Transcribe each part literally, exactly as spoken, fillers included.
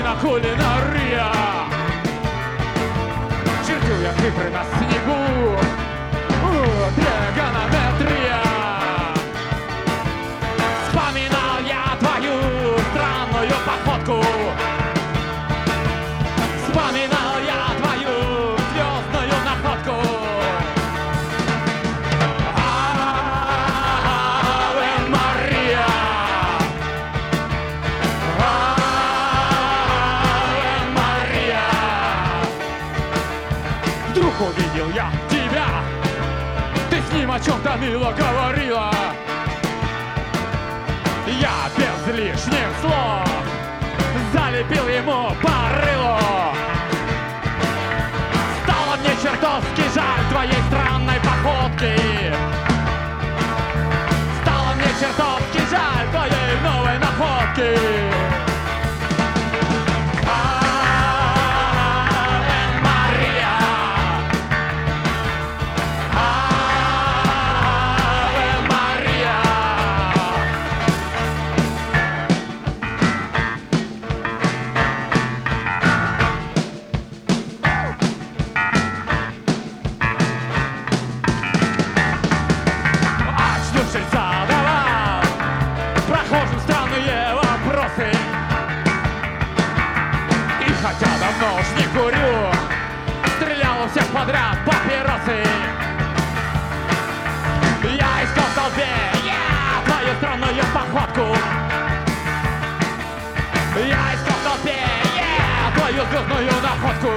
на кулинария. Чертил я цифры на снегу, тригонометрия. Вспоминал я твою странную походку. Вспоминал я твою звездную находку. Аве Мария, Аве Мария. Вдруг увидел я тебя, ты с ним о чем-то мило говорила. Я без лишних слов залепил ему по рылу. Стало мне чертовски жаль твоей странной походки. Стало мне чертовски жаль твоей новой находки. Аве Мария, Аве Мария. Очнувшись, задавал прохожим странные вопросы. И хотя давно уж не курю, стрелял у всех подряд папиросы. Я искал в толпе yeah, твою странную походку. Я искал в толпе yeah, твою звездную находку.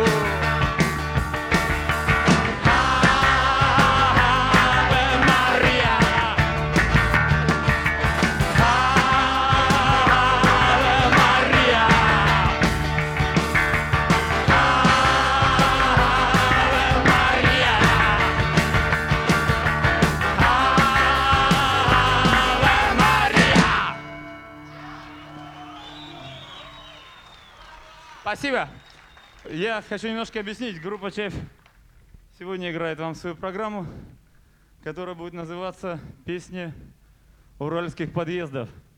Аве Мария, Аве Мария, Аве Мария, Аве Мария. Спасибо. Я хочу немножко объяснить. Группа ЧЭФ сегодня играет вам свою программу, которая будет называться «Песни уральских подъездов».